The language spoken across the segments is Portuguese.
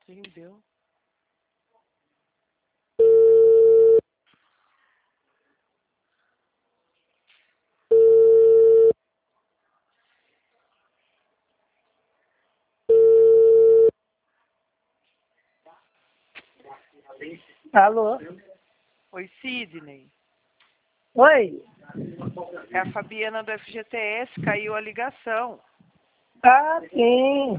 Sim, deu. Alô? Oi, Sidney. Oi? É a Fabiana do FGTS, caiu a ligação. Ah, sim.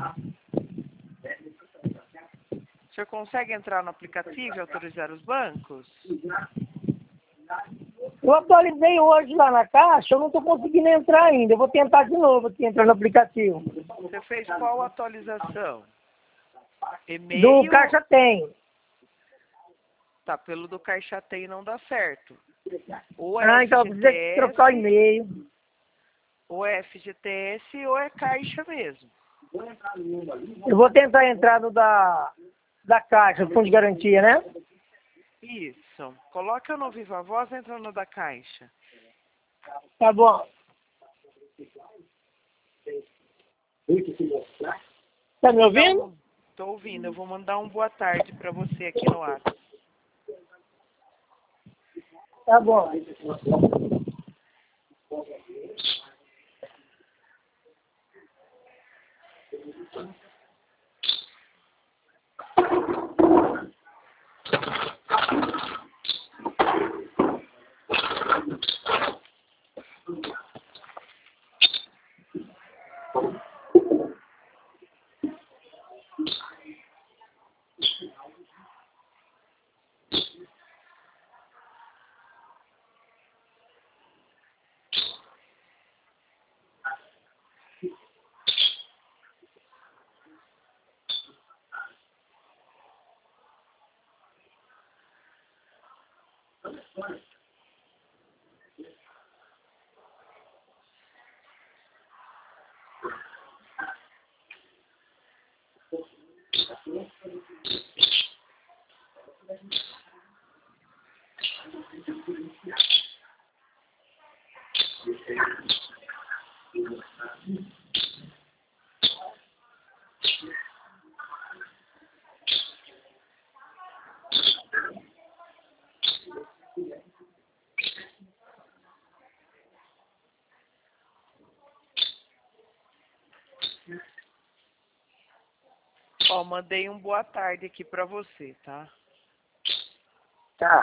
O senhor consegue entrar no aplicativo e autorizar os bancos? Eu atualizei hoje lá na caixa, eu não estou conseguindo entrar ainda. Eu vou tentar de novo aqui entrar no aplicativo. Você fez qual atualização? Do E-mail? Caixa Tem. Tá, pelo do Caixa Tem não dá certo. Ou é Ah, então eu preciso trocar o FGTS, e-mail. ou é FGTS, ou é Caixa mesmo. Eu vou tentar entrar no da Caixa, do Fundo de Garantia, né? Isso. Coloca no Viva Voz entrando no da Caixa. Tá bom. Tá me ouvindo? Tô ouvindo. Eu vou mandar um boa tarde para você aqui no WhatsApp. Tá bom. Ó, mandei um boa tarde aqui para você, tá? Tá.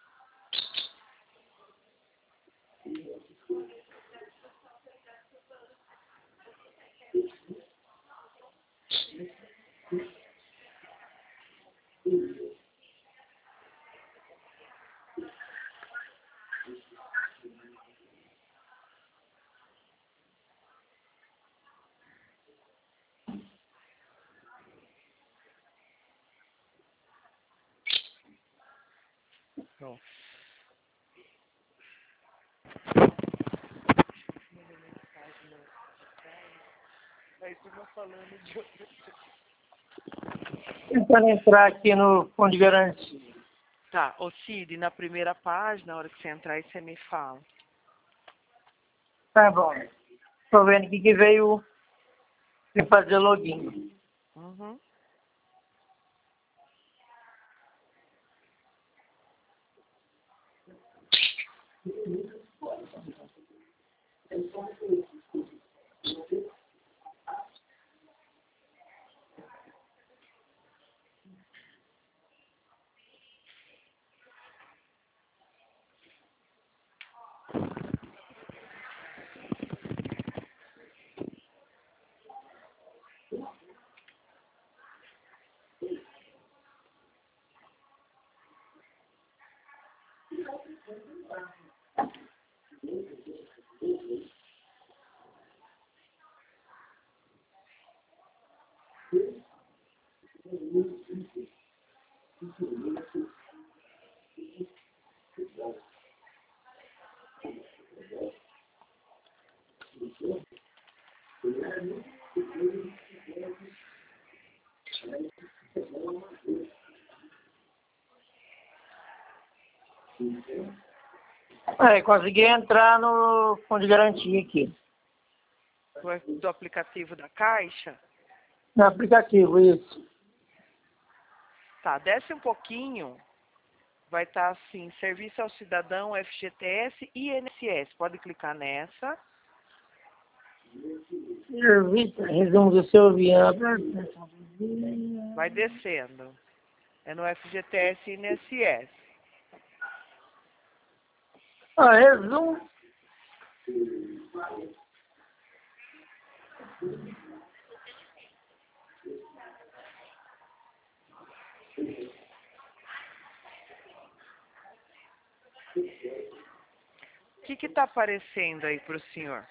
Pronto. Aí turma falando de outra. Tentando entrar aqui no Fundo de Garantia. Tá, ô Cid, na primeira página, na hora que você entrar aí, você me fala. Tá bom. Tô vendo aqui que veio de fazer login. Uhum. Consegui entrar no Fundo de Garantia aqui. Do aplicativo da Caixa? No aplicativo, isso. Tá, desce um pouquinho. Vai estar assim, Serviço ao Cidadão, FGTS e INSS. Pode clicar nessa. Serviço, resumo do seu viário. Vai descendo. É no FGTS e INSS. Resumo. O que está aparecendo aí para o senhor?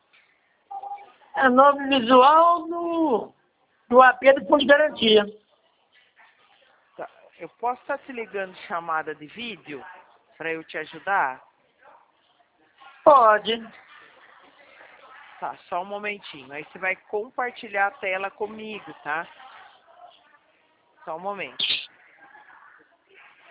É nome visual do AP do Fundo de Garantia. Tá. Eu posso estar te ligando de chamada de vídeo para eu te ajudar? Pode. Tá, só um momentinho. Aí você vai compartilhar a tela comigo, tá? Só um momento.